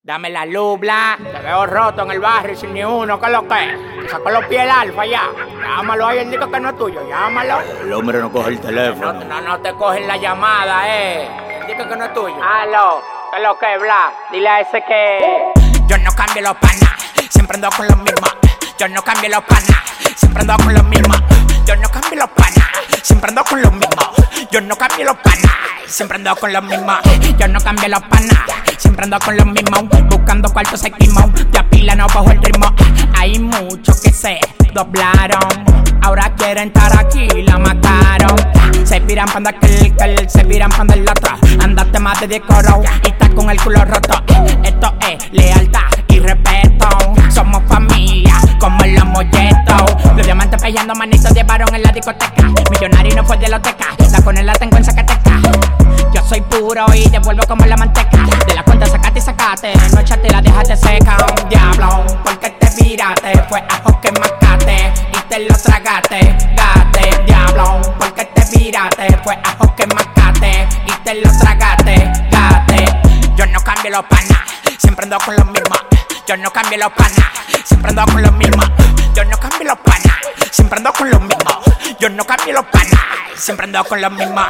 Dame la luz, bla. Te veo roto en el barrio sin ni uno, ¿qué es lo que? Te sacó los pies el alfa ya. Llámalo ahí, él dice que no es tuyo, llámalo. El hombre no coge el teléfono. No te cogen la llamada, Él dice que no es tuyo. Aló, ¿qué es lo que, bla? Dile a ese que... Yo no cambio los panas, siempre ando con los mismos. Yo no cambio los panas, siempre ando con los mismos. Yo no cambio los panas, siempre ando con los mismos. Yo no cambio los panas, siempre ando con los mismos. Yo no cambio los panas, siempre ando con los mismos. Buscando cuartos equimos, de a pila no bajo el ritmo. Hay muchos que se doblaron, ahora quieren estar aquí, la mataron. Se viran panda aquel, se viran panda el otro. Andaste más de 10 coros y estás con el culo roto. Esto es lealtad y respeto. Somos familia, como los molletos. Los diamantes peleando manitos llevaron en la discoteca. Millonario no fue de loteca, la conela tengo en Zacatecas. Yo soy puro y devuelvo como la manteca. De la cuenta sacate y sacate, no echate la dejaste seca. Diablo, porque te viraste, fue ajo que macate y te lo tragaste, gate. Diablo, porque te viraste, fue ajo que macate y te lo tragaste, gate. Yo no cambio los panas, siempre ando con los mismos. Yo no cambio los panas, siempre ando con los mismos. Yo no cambio los panas, siempre ando con los mismos. Yo no cambio los panas, siempre ando con los mismos.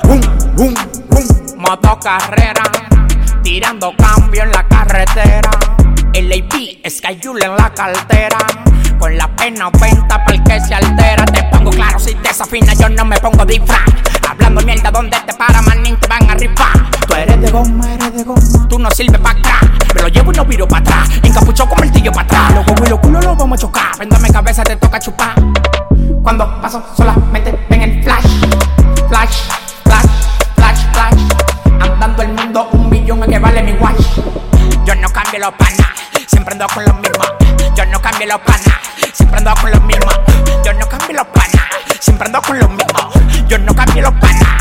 Moto carrera, tirando cambio en la carretera. El AP, Skyjule en la cartera. Con la P90 para el que se altera. Te pongo claro, si te desafina yo no me pongo disfraz. Hablando mierda donde te para, manín, te van a rifar. Tú eres de goma, tú no sirves pa' acá. Me lo llevo y no viro pa' atrás. Encapuchado como el tío pa' atrás. Los huevos y los culos los vamos a chocar. Véndame cabeza, te toca chupar. Cuando paso solamente ven el flash. Flash, flash, flash, flash. Andando el mundo 1 millón es que vale mi watch. Yo no cambio los panas, siempre ando con los mismos. Yo no cambio los panas, siempre ando con los mismos. Yo no cambio los panas, siempre ando con los mismos. Yo no cambio los panas,